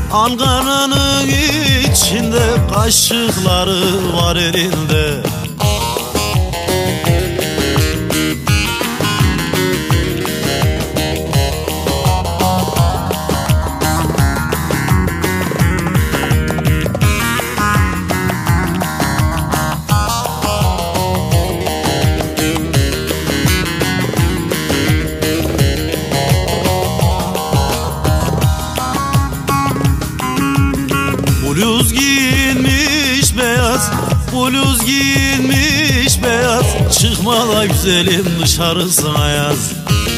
Ankara'nın içinde kaşıkları var elinde. Bluz giyinmiş beyaz, bluz giyinmiş beyaz. Çıkma da güzelim dışarısına yaz.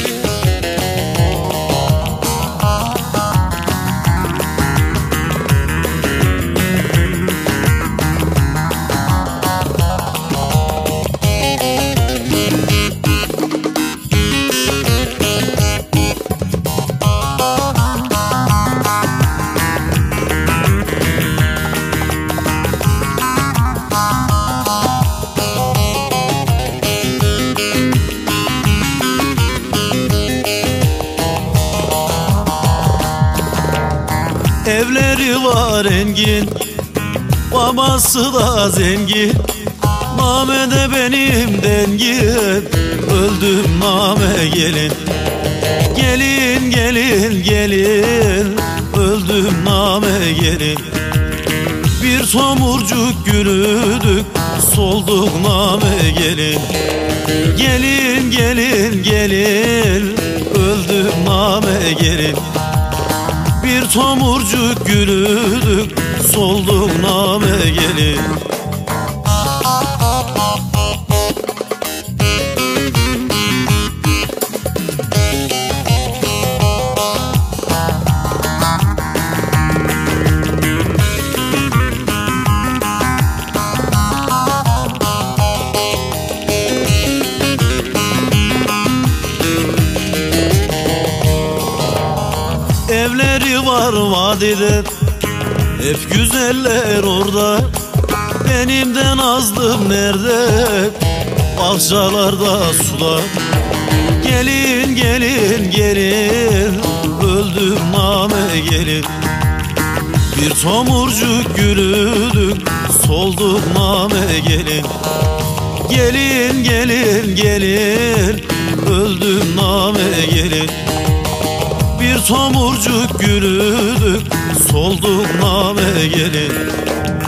Evleri var engin, babası da zengin. Namede benim dengin, öldüm name gelin. Gelin gelin gelin, öldüm name gelin. Bir tomurcuk gülüdük, solduk name gelin. Gelin gelin gelin, öldüm name gelin. Bir tomurcuk gülüdük, solduk name gelin. Evleri var vadide, hep güzeller orada. Benim de nazlım nerede, bahçalarda suda. Gelin gelin gelin, öldüm name gelin. Bir tomurcuk gülüdük, solduk name gelin. Gelin gelin gelin, öldüm name gelin. Bir tomurcuk gülüdük, solduk name gelin.